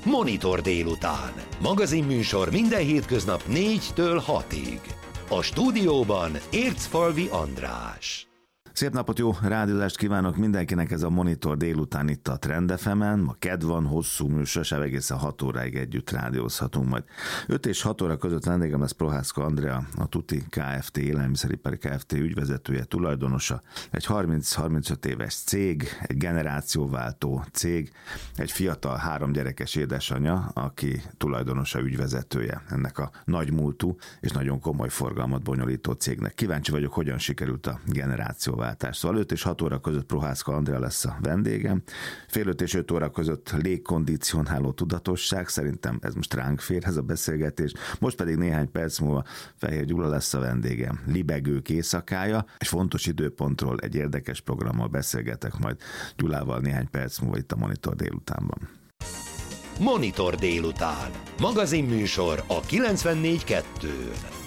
Monitor délután. Magazinműsor minden hétköznap 4-től 6-ig. A stúdióban Ércfalvi András. Szép napot, jó rádiózást kívánok mindenkinek, ez a Monitor délután itt a Trend FM-en. Ma kedd van, hosszú műsor, egészen 6 óráig együtt rádiózhatunk majd. 5 és 6 óra között vendégem lesz Prohászka Andrea, a Tuti Kft. Élelmiszeripari Kft. Ügyvezetője, tulajdonosa. Egy 30-35 éves cég, egy generációváltó cég, egy fiatal 3 gyerekes édesanyja, aki tulajdonosa, ügyvezetője ennek a nagymúltú és nagyon komoly forgalmat bonyolító cégnek. Kíváncsi vagyok, hogyan sikerült a generációváltás. Szóval 5 és 6 óra között Prohászka Andrea lesz a vendégem. Fél 5 és 5 óra között légkondicionáló tudatosság. Szerintem ez most ránk fér, ez a beszélgetés. Most pedig néhány perc múlva Fehér Gyula lesz a vendégem. Libegők éjszakája, és fontos időpontról egy érdekes programmal beszélgetek majd Gyulával néhány perc múlva itt a Monitor délutánban. Monitor délután. Magazinműsor a 94.2-n.